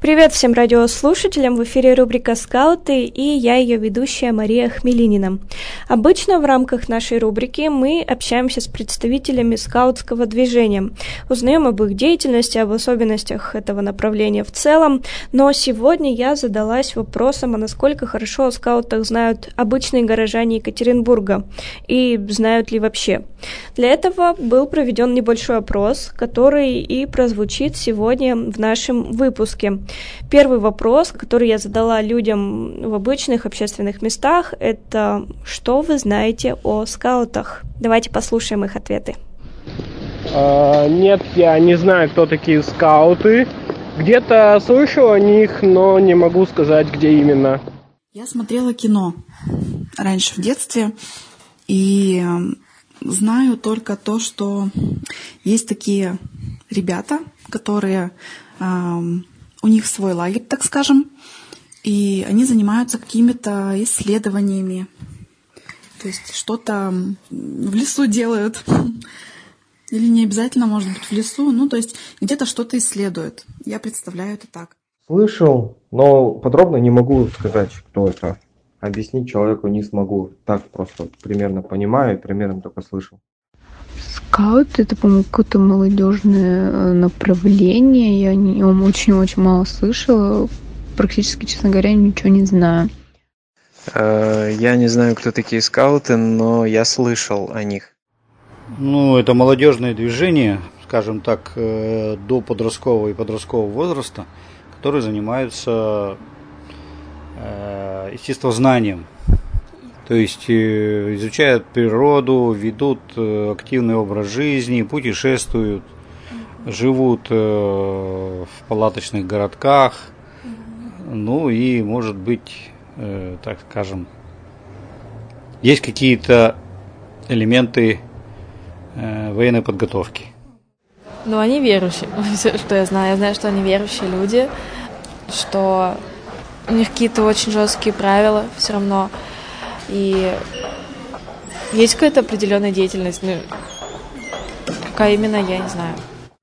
Привет всем радиослушателям, в эфире рубрика «Скауты» и я ее ведущая Мария Хмелинина. Обычно в рамках нашей рубрики мы общаемся с представителями скаутского движения, узнаем об их деятельности, об особенностях этого направления в целом, но сегодня я задалась вопросом, а насколько хорошо о скаутах знают обычные горожане Екатеринбурга и знают ли вообще. Для этого был проведен небольшой опрос, который и прозвучит сегодня в нашем выпуске. Первый вопрос, который я задала людям в обычных общественных местах, это «Что вы знаете о скаутах?» Давайте послушаем их ответы. Нет, я не знаю, кто такие скауты. Где-то слышал о них, но не могу сказать, где именно. Я смотрела кино раньше в детстве и знаю только то, что есть такие ребята, которые... У них свой лагерь, так скажем, и они занимаются какими-то исследованиями. То есть что-то в лесу делают. Или не обязательно, может быть, в лесу. То есть где-то что-то исследуют. Я представляю это так. Слышал, но подробно не могу сказать, кто это. Объяснить человеку не смогу. Так просто примерно понимаю, примерно только слышал. Скаут — это, по-моему, какое-то молодежное направление. Я о нем очень-очень мало слышала. Практически, честно говоря, ничего не знаю. Я не знаю, кто такие скауты, но я слышал о них. Это молодежное движение, скажем так, до подросткового и подросткового возраста, которые занимаются естествознанием. То есть изучают природу, ведут активный образ жизни, путешествуют, живут в палаточных городках. И, может быть, так скажем, есть какие-то элементы военной подготовки. Они верующие. Все, что я знаю. Я знаю, что они верующие люди, что у них какие-то очень жесткие правила все равно. И есть какая-то определенная деятельность, какая именно, я не знаю.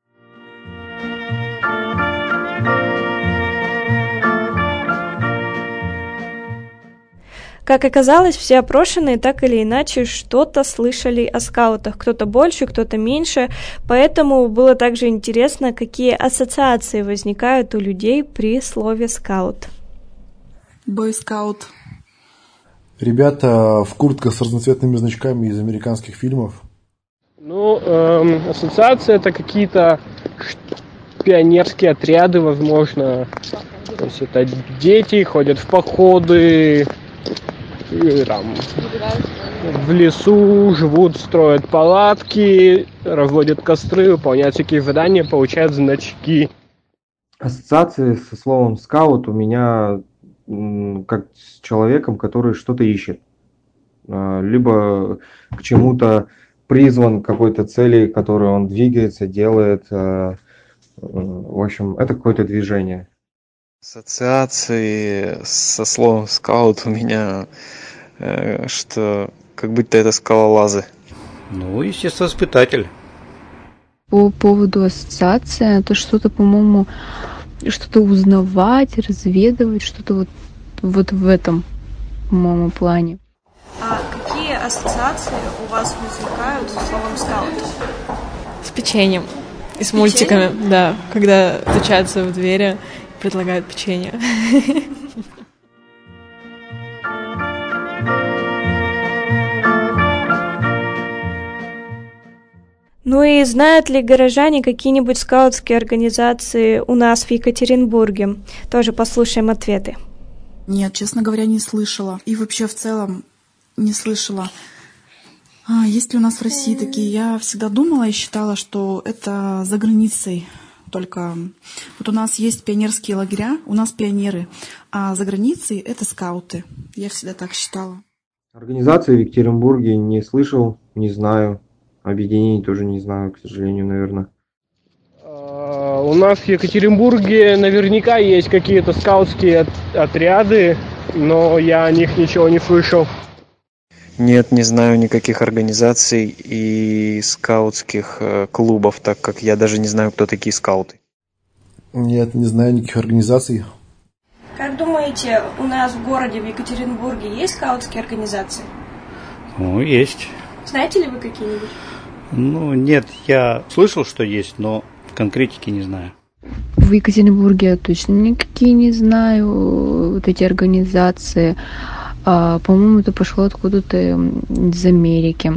Как оказалось, все опрошенные так или иначе что-то слышали о скаутах, кто-то больше, кто-то меньше, поэтому было также интересно, какие ассоциации возникают у людей при слове «скаут». Бойскаут. Ребята в куртках с разноцветными значками из американских фильмов. Ассоциации это какие-то пионерские отряды, возможно. То есть это дети ходят в походы, в лесу живут, строят палатки, разводят костры, выполняют всякие задания, получают значки. Ассоциации со словом «скаут» у меня как с человеком, который что-то ищет. Либо к чему-то призван, к какой-то цели, к которой он двигается, делает. В общем, это какое-то движение. Ассоциации со словом «скаут» у меня, что как будто это скалолазы. Естествовоспитатель. По поводу ассоциации, это что-то, по-моему, что-то узнавать, разведывать, что-то вот в этом, по-моему, плане. А какие ассоциации у вас возникают со словом «скаут»? С печеньем и с мультиками, да, когда стучатся в двери и предлагают печенье. И знают ли горожане какие-нибудь скаутские организации у нас в Екатеринбурге? Тоже послушаем ответы. Нет, честно говоря, не слышала. И вообще в целом не слышала. Есть ли у нас в России такие? Я всегда думала и считала, что это за границей. Только у нас есть пионерские лагеря, у нас пионеры, а за границей это скауты. Я всегда так считала. Организации в Екатеринбурге не слышал, не знаю. Объединений тоже не знаю, к сожалению, наверное. У нас в Екатеринбурге наверняка есть какие-то скаутские отряды, но я о них ничего не слышал. Нет, не знаю никаких организаций и скаутских клубов, так как я даже не знаю, кто такие скауты. Нет, не знаю никаких организаций. Как думаете, у нас в городе, в Екатеринбурге, есть скаутские организации? Ну, есть. Знаете ли вы какие-нибудь? Ну, нет, я слышал, что есть, но конкретики не знаю. В Екатеринбурге я точно никакие не знаю, вот эти организации. По-моему, это пошло откуда-то из Америки.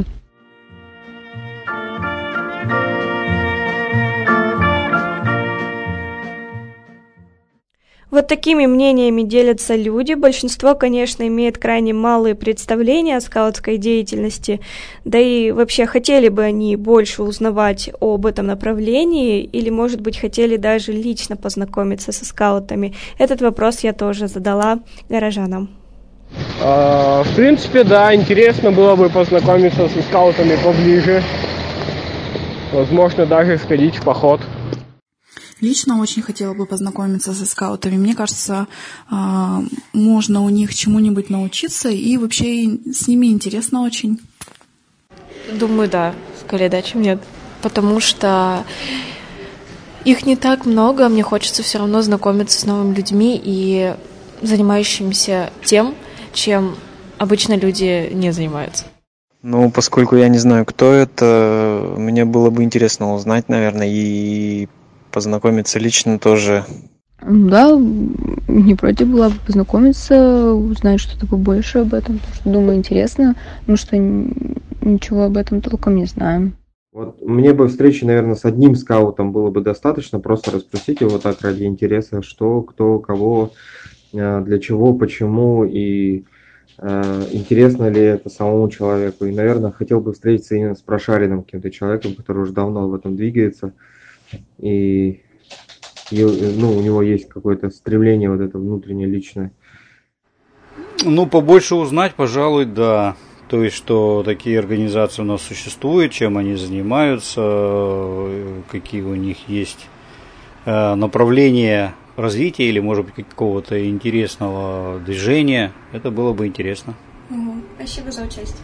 Вот такими мнениями делятся люди. Большинство, конечно, имеет крайне малые представления о скаутской деятельности, да и вообще хотели бы они больше узнавать об этом направлении или, может быть, хотели даже лично познакомиться со скаутами. Этот вопрос я тоже задала горожанам. В принципе, да, интересно было бы познакомиться со скаутами поближе. Возможно, даже сходить в поход. Лично очень хотела бы познакомиться со скаутами. Мне кажется, можно у них чему-нибудь научиться, и вообще с ними интересно очень. Думаю, да, скорее да, чем нет. Потому что их не так много, мне хочется все равно знакомиться с новыми людьми и занимающимися тем, чем обычно люди не занимаются. Ну, поскольку я не знаю, кто это, мне было бы интересно узнать, наверное, и познакомиться лично тоже. Да, не против была бы познакомиться, узнать что-то побольше об этом, потому что, думаю, интересно, потому что ничего об этом толком не знаем. Вот мне бы встречи, наверное, с одним скаутом было бы достаточно, просто расспросить его так ради интереса, что, кто, кого, для чего, почему, и интересно ли это самому человеку. И, наверное, хотел бы встретиться именно с прошаренным каким-то человеком, который уже давно в этом двигается, и ну, у него есть какое-то стремление вот это внутреннее, личное. Ну, побольше узнать, пожалуй, да. То есть, что такие организации у нас существуют, чем они занимаются, какие у них есть направления развития или, может быть, какого-то интересного движения. Это было бы интересно. Спасибо за участие.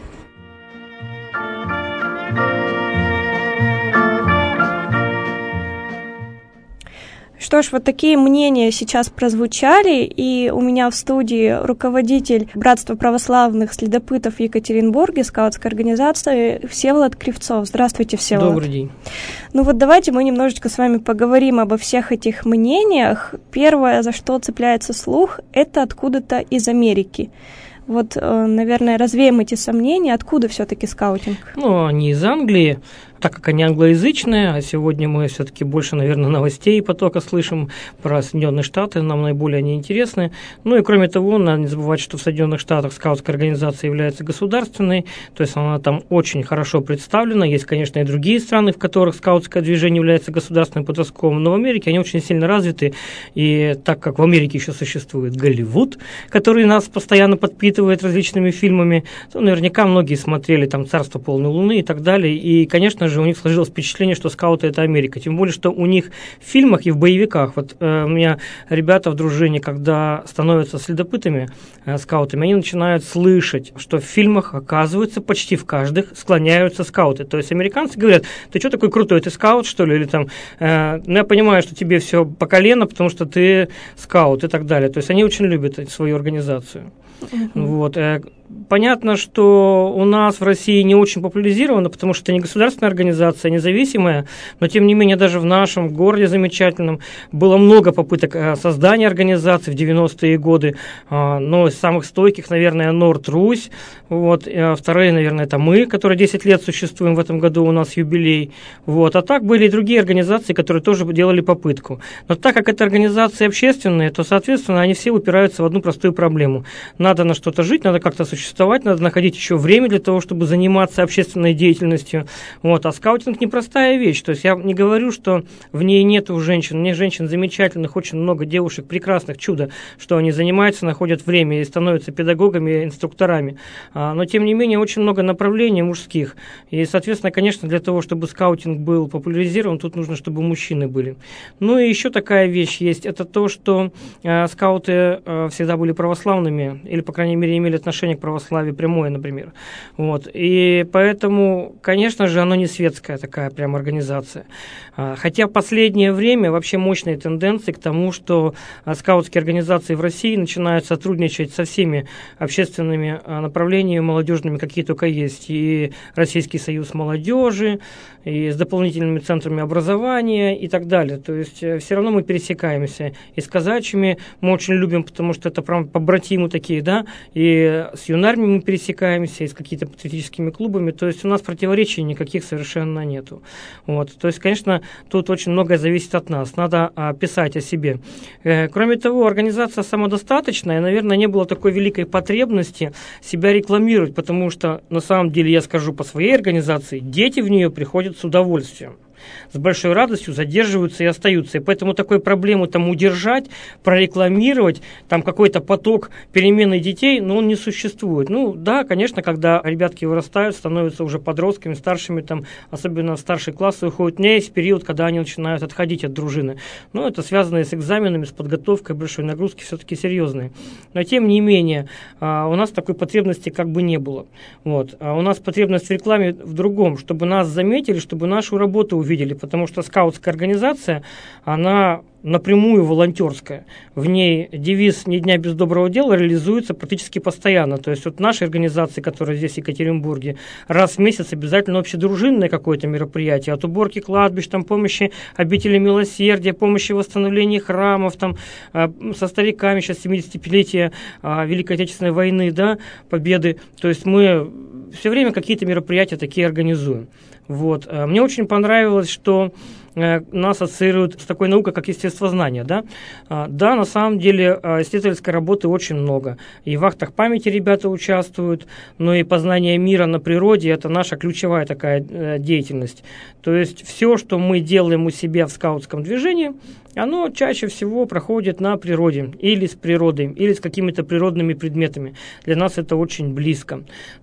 Что ж, вот такие мнения сейчас прозвучали, и у меня в студии руководитель Братства православных следопытов в Екатеринбурге, скаутской организации, Всеволод Кривцов. Здравствуйте, Всеволод. Добрый день. Ну вот давайте мы немножечко с вами поговорим обо всех этих мнениях. Первое, за что цепляется слух, это откуда-то из Америки. Вот, наверное, развеем эти сомнения. Откуда все-таки скаутинг? Ну, они из Англии, так как они англоязычные, а сегодня мы все-таки больше, наверное, новостей потока слышим про Соединенные Штаты, нам наиболее они интересны. Ну и кроме того, надо не забывать, что в Соединенных Штатах скаутская организация является государственной, то есть она там очень хорошо представлена. Есть, конечно, и другие страны, в которых скаутское движение является государственным подростковым, но в Америке они очень сильно развиты, и так как в Америке еще существует Голливуд, который нас постоянно подпитывает различными фильмами, то наверняка многие смотрели там «Царство полной луны» и так далее, и, конечно же, у них сложилось впечатление, что скауты – это Америка. Тем более, что у них в фильмах и в боевиках, вот у меня ребята в дружине, когда становятся следопытами, скаутами, они начинают слышать, что в фильмах, оказывается, почти в каждых склоняются скауты. То есть американцы говорят: ты что такой крутой, ты скаут, что ли? Или там, ну, я понимаю, что тебе все по колено, потому что ты скаут и так далее. То есть они очень любят свою организацию. Вот. Понятно, что у нас в России не очень популяризировано, потому что это не государственная организация, независимая, но тем не менее даже в нашем городе замечательном было много попыток создания организации в 90-е годы, но из самых стойких, наверное, Норд Русь, вот, вторые, наверное, это мы, которые 10 лет существуем, в этом году у нас юбилей, вот, а так были и другие организации, которые тоже делали попытку. Но так как это организации общественные, то, соответственно, они все упираются в одну простую проблему. Надо на что-то жить, надо как-то существовать, надо находить еще время для того, чтобы заниматься общественной деятельностью. Вот. А скаутинг непростая вещь. То есть я не говорю, что в ней нету женщин. Мне женщин замечательных, очень много девушек прекрасных, чудо, что они занимаются, находят время и становятся педагогами, инструкторами. Но тем не менее очень много направлений мужских. И, соответственно, конечно, для того, чтобы скаутинг был популяризирован, тут нужно, чтобы мужчины были. Ну и еще такая вещь есть. Это то, что скауты всегда были православными, или, по крайней мере, имели отношение к православию прямое, например. Вот. И поэтому, конечно же, оно не светская такая прям организация. Хотя в последнее время вообще мощные тенденции к тому, что скаутские организации в России начинают сотрудничать со всеми общественными направлениями молодежными, какие только есть. И Российский союз молодежи, и с дополнительными центрами образования и так далее. То есть все равно мы пересекаемся. И с казачьими мы очень любим, потому что это прям побратимы такие, да, и с юнарми мы пересекаемся, и с какими-то патриотическими клубами. То есть у нас противоречий никаких совершенно нету. Вот. То есть, конечно, тут очень многое зависит от нас. Надо писать о себе. Кроме того, организация самодостаточная, наверное, не было такой великой потребности себя рекламировать, потому что, на самом деле, я скажу по своей организации, дети в нее приходят с удовольствием. С большой радостью задерживаются и остаются. И поэтому такой проблемы там удержать, прорекламировать, там какой-то поток перемены детей, он не существует. Ну да, конечно, когда ребятки вырастают, становятся уже подростками, старшими, там, особенно в старший класс уходят, у меня есть период, когда они начинают отходить от дружины. Но это связано с экзаменами, с подготовкой, большой нагрузки все-таки серьезные. Но тем не менее, у нас такой потребности как бы не было. Вот. А у нас потребность в рекламе в другом, чтобы нас заметили, чтобы нашу работу увидели, потому что скаутская организация, она напрямую волонтерская. В ней девиз «Ни дня без доброго дела» реализуется практически постоянно. То есть вот нашей организации, которая здесь в Екатеринбурге, раз в месяц обязательно общедружинное какое-то мероприятие. От уборки кладбищ, там, помощи обители милосердия, помощи в восстановлении храмов, там, со стариками, сейчас 75-летие Великой Отечественной войны, да, победы. То есть мы все время какие-то мероприятия такие организуем. Вот. Мне очень понравилось, что нас ассоциируют с такой наукой, как естествознание. Да? Да, на самом деле исследовательской работы очень много. И в актах памяти ребята участвуют, но и познание мира на природе – это наша ключевая такая деятельность. То есть все, что мы делаем у себя в скаутском движении, оно чаще всего проходит на природе, или с природой, или с какими-то природными предметами. Для нас это очень близко.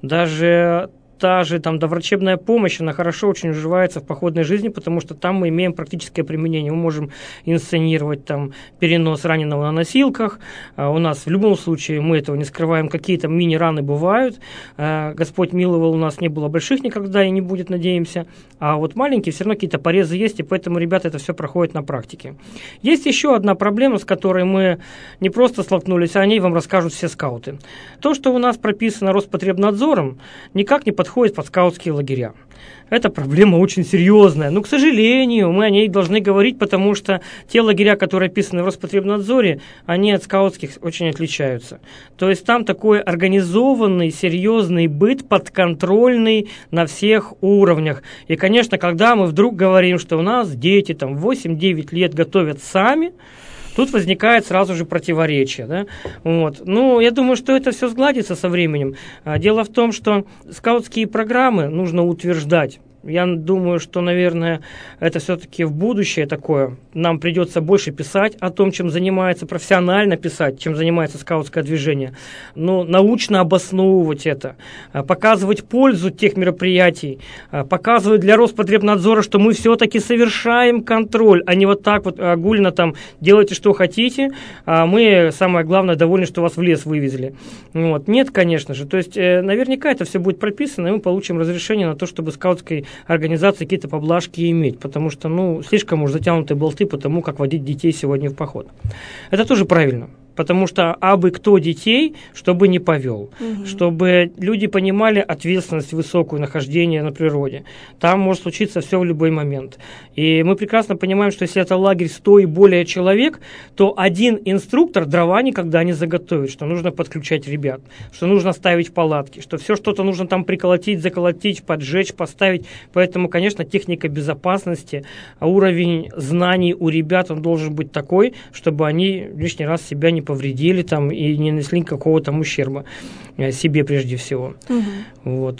Даже та же там доврачебная помощь, она хорошо очень уживается в походной жизни, потому что там мы имеем практическое применение. Мы можем инсценировать там перенос раненого на носилках. У нас в любом случае, мы этого не скрываем, какие-то мини-раны бывают. Господь миловал, у нас не было больших никогда и не будет, надеемся. А вот маленькие все равно какие-то порезы есть, и поэтому ребята это все проходят на практике. Есть еще одна проблема, с которой мы не просто столкнулись, а о ней вам расскажут все скауты. То, что у нас прописано Роспотребнадзором, никак не подходит под скаутские лагеря. Эта проблема очень серьезная. Но, к сожалению, мы о ней должны говорить, потому что те лагеря, которые описаны в Роспотребнадзоре, они от скаутских очень отличаются. То есть там такой организованный, серьезный быт, подконтрольный на всех уровнях. И, конечно, когда мы вдруг говорим, что у нас дети там 8-9 лет готовят сами, тут возникает сразу же противоречие. Да? Вот. Ну, я думаю, что это все сгладится со временем. Дело в том, что скаутские программы нужно утверждать. Я думаю, что, наверное, это все-таки в будущее такое. Нам придется больше писать о том, чем занимается, профессионально писать, чем занимается скаутское движение. Но научно обосновывать это, показывать пользу тех мероприятий, показывать для Роспотребнадзора, что мы все-таки совершаем контроль, а не вот так вот огульно там делайте, что хотите, а мы, самое главное, довольны, что вас в лес вывезли. Вот. Нет, конечно же. То есть, наверняка это все будет прописано, и мы получим разрешение на то, чтобы скаутской организации какие-то поблажки иметь, потому что, слишком уж затянутые болты по тому, как водить детей сегодня в поход. Это тоже правильно. Потому что абы кто детей, чтобы не повел, чтобы люди понимали ответственность высокую нахождения на природе. Там может случиться все в любой момент. И мы прекрасно понимаем, что если это лагерь 100 и более человек, то один инструктор дрова никогда не заготовит, что нужно подключать ребят, что нужно ставить палатки, что все что-то нужно там приколотить, заколотить, поджечь, поставить. Поэтому, конечно, техника безопасности, уровень знаний у ребят, он должен быть такой, чтобы они лишний раз себя не повредили там и не нанесли какого-то ущерба себе прежде всего. Вот.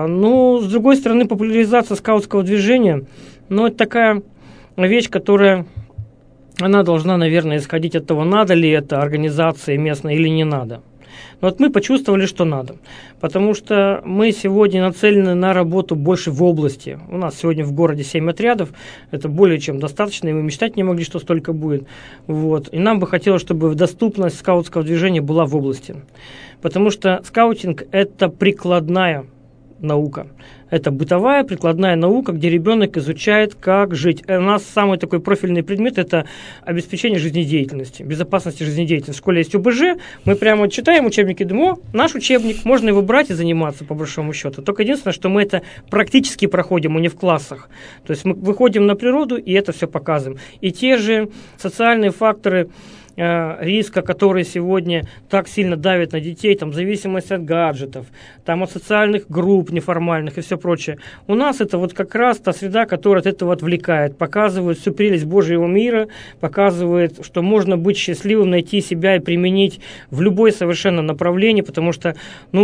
С другой стороны, популяризация скаутского движения, это такая вещь, которая она должна, наверное, исходить от того, надо ли это организации местной или не надо. Но вот мы почувствовали, что надо, потому что мы сегодня нацелены на работу больше в области. У нас сегодня в городе 7 отрядов, это более чем достаточно, и мы мечтать не могли, что столько будет. Вот. И нам бы хотелось, чтобы доступность скаутского движения была в области. потому что скаутинг – это прикладная наука. Это бытовая, прикладная наука, где ребенок изучает, как жить. У нас самый такой профильный предмет – это обеспечение жизнедеятельности, безопасности жизнедеятельности. В школе есть ОБЖ, мы прямо читаем учебники, думаем, о, наш учебник, можно его брать и заниматься, по большому счету. Только единственное, что мы это практически проходим, а не в классах. То есть мы выходим на природу и это все показываем. И те же социальные факторы риска, которые сегодня так сильно давят на детей, там, зависимость от гаджетов, там, от социальных групп неформальных и все прочее. У нас это вот как раз та среда, которая от этого отвлекает, показывает всю прелесть Божьего мира, показывает, что можно быть счастливым, найти себя и применить в любое совершенно направление, потому что,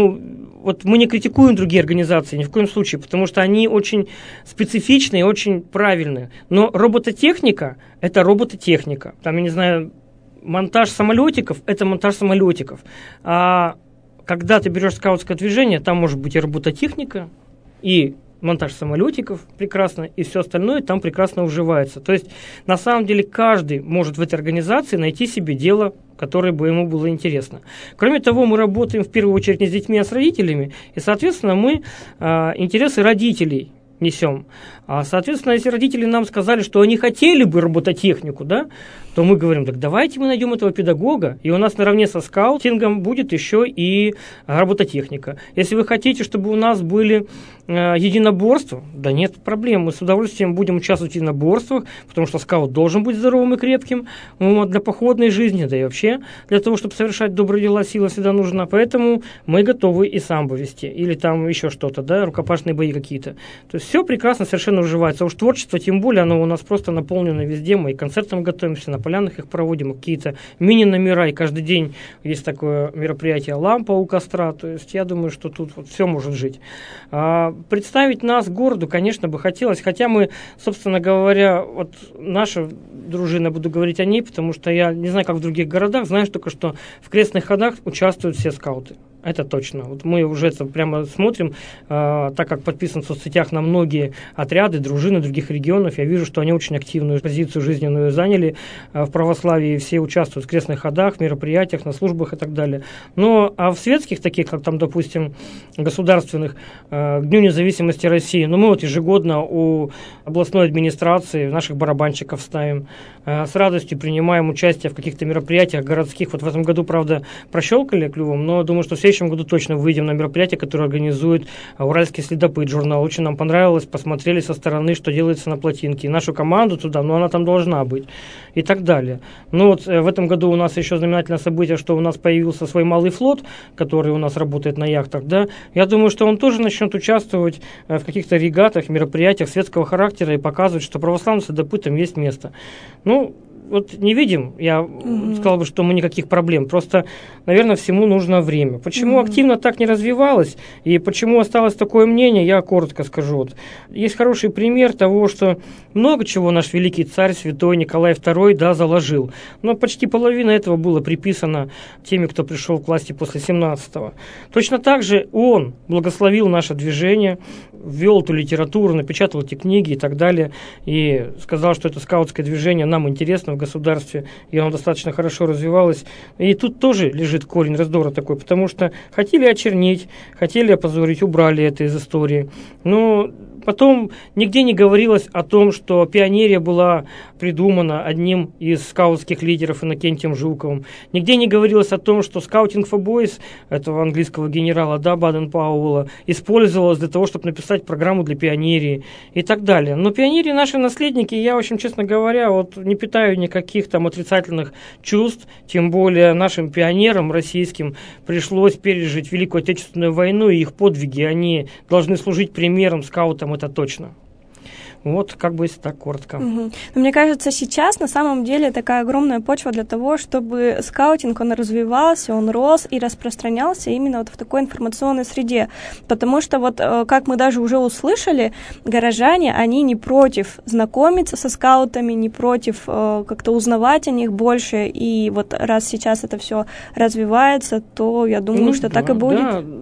вот мы не критикуем другие организации ни в коем случае, потому что они очень специфичны и очень правильные. Но робототехника – это робототехника. Там, я не знаю, монтаж самолетиков – это монтаж самолетиков. А когда ты берешь скаутское движение, там может быть и робототехника, и монтаж самолетиков прекрасно, и все остальное там прекрасно уживается. То есть, на самом деле, каждый может в этой организации найти себе дело, которое бы ему было интересно. Кроме того, мы работаем в первую очередь не с детьми, а с родителями, и, соответственно, мы интересы родителей несем. А, соответственно, если родители нам сказали, что они хотели бы робототехнику, да, то мы говорим, так давайте мы найдем этого педагога, и у нас наравне со скаутингом будет еще и робототехника. Если вы хотите, чтобы у нас были единоборства, да нет проблем, мы с удовольствием будем участвовать в единоборствах, потому что скаут должен быть здоровым и крепким для походной жизни, да и вообще для того, чтобы совершать добрые дела, сила всегда нужна. Поэтому мы готовы и самбо вести, или там еще что-то, да, рукопашные бои какие-то. То есть все прекрасно совершенно уживается. А уж творчество, тем более, оно у нас просто наполнено везде. Мы и к концертам готовимся, на полянах их проводим, какие-то мини-номера, и каждый день есть такое мероприятие «Лампа у костра». То есть я думаю, что тут вот все может жить. Представить нас городу, конечно, бы хотелось, хотя мы, собственно говоря, вот наша дружина, буду говорить о ней, потому что я не знаю, как в других городах, знаю только, что в крестных ходах участвуют все скауты. Это точно. Вот мы уже это прямо смотрим, так как подписан в соцсетях на многие отряды, дружины других регионов, я вижу, что они очень активную позицию жизненную заняли в православии, все участвуют в крестных ходах, в мероприятиях, на службах и так далее. Но а в светских таких, как там, допустим, государственных, к Дню независимости России, мы вот ежегодно у областной администрации наших барабанщиков ставим, с радостью принимаем участие в каких-то мероприятиях городских. Вот в этом году, правда, прощелкали клювом, но думаю, что в следующем году точно выйдем на мероприятие, которое организует Уральский следопыт журнал. Очень нам понравилось, посмотрели со стороны, что делается на плотинке. И нашу команду туда, она там должна быть. И так далее. Вот в этом году у нас еще знаменательное событие, что у нас появился свой малый флот, который у нас работает на яхтах. Да? Я думаю, что он тоже начнет участвовать в каких-то регатах, мероприятиях светского характера и показывать, что православным следопытам есть место. Вот не видим, я сказал бы, что мы никаких проблем. Просто, наверное, всему нужно время. Почему активно так не развивалось и почему осталось такое мнение, я коротко скажу. Вот. Есть хороший пример того, что много чего наш великий царь, святой Николай II, заложил. Но почти половина этого было приписано теми, кто пришел к власти после 17-го. Точно так же он благословил наше движение, ввел эту литературу, напечатал эти книги и так далее. И сказал, что это скаутское движение нам интересно в государстве, и оно достаточно хорошо развивалось. И тут тоже лежит корень раздора такой, потому что хотели очернить, хотели опозорить, убрали это из истории. Но потом нигде не говорилось о том, что пионерия была придумана одним из скаутских лидеров Иннокентием Жуковым. Нигде не говорилось о том, что Scouting for Boys, этого английского генерала, Баден-Пауэлла, использовалось для того, чтобы написать программу для пионерии и так далее. Но пионерии наши наследники, я, в общем, честно говоря, не питаю никаких там отрицательных чувств, тем более нашим пионерам российским пришлось пережить Великую Отечественную войну, и их подвиги, они должны служить примером скаутам, это точно. Вот, как бы, если так коротко. Но мне кажется, сейчас на самом деле такая огромная почва для того, чтобы скаутинг, он развивался, он рос и распространялся именно вот в такой информационной среде. Потому что вот, как мы даже уже услышали, горожане, они не против знакомиться со скаутами, не против как-то узнавать о них больше. И вот раз сейчас это все развивается, то я думаю, что так и будет.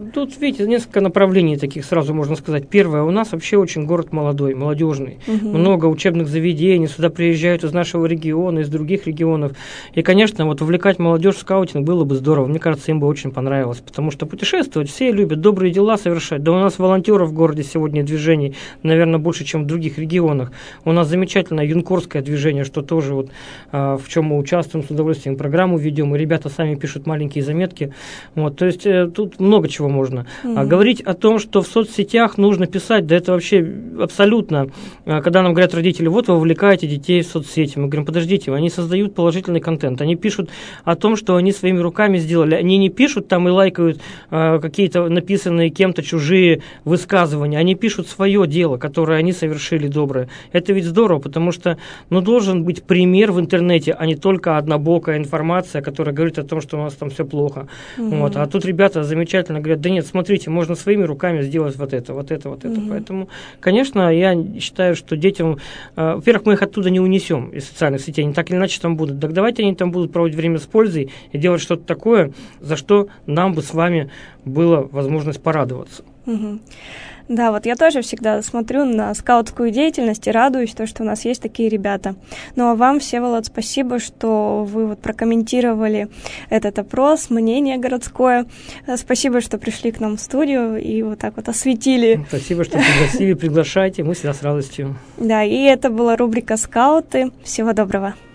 Тут, видите, несколько направлений таких, сразу можно сказать. Первое, у нас вообще очень город молодой, молодежный. Много учебных заведений, сюда приезжают из нашего региона, из других регионов. И, конечно, вот увлекать молодежь в скаутинг было бы здорово. Мне кажется, им бы очень понравилось, потому что путешествовать все любят, добрые дела совершать. Да у нас волонтеров в городе сегодня движений, наверное, больше, чем в других регионах. У нас замечательное юнкорское движение, что тоже вот, в чем мы участвуем с удовольствием, программу ведем, и ребята сами пишут маленькие заметки. Вот, то есть тут много чего можно. А говорить о том, что в соцсетях нужно писать, да это вообще абсолютно, когда нам говорят родители, вот вы вовлекаете детей в соцсети, мы говорим, подождите, они создают положительный контент, они пишут о том, что они своими руками сделали, они не пишут там и лайкают какие-то написанные кем-то чужие высказывания, они пишут свое дело, которое они совершили доброе. Это ведь здорово, потому что должен быть пример в интернете, а не только однобокая информация, которая говорит о том, что у нас там все плохо. Вот. А тут ребята замечательно говорят, да нет, смотрите, можно своими руками сделать вот это. Поэтому, конечно, я считаю, что детям, во-первых, мы их оттуда не унесем из социальных сетей, они так или иначе там будут. Так давайте они там будут проводить время с пользой и делать что-то такое, за что нам бы с вами была возможность порадоваться. Да, вот я тоже всегда смотрю на скаутскую деятельность и радуюсь, то, что у нас есть такие ребята. Ну а вам, Всеволод, спасибо, что вы вот прокомментировали этот опрос, мнение городское. Спасибо, что пришли к нам в студию и вот так вот осветили. Спасибо, что пригласили, приглашайте, мы всегда с радостью. Да, и это была рубрика «Скауты». Всего доброго.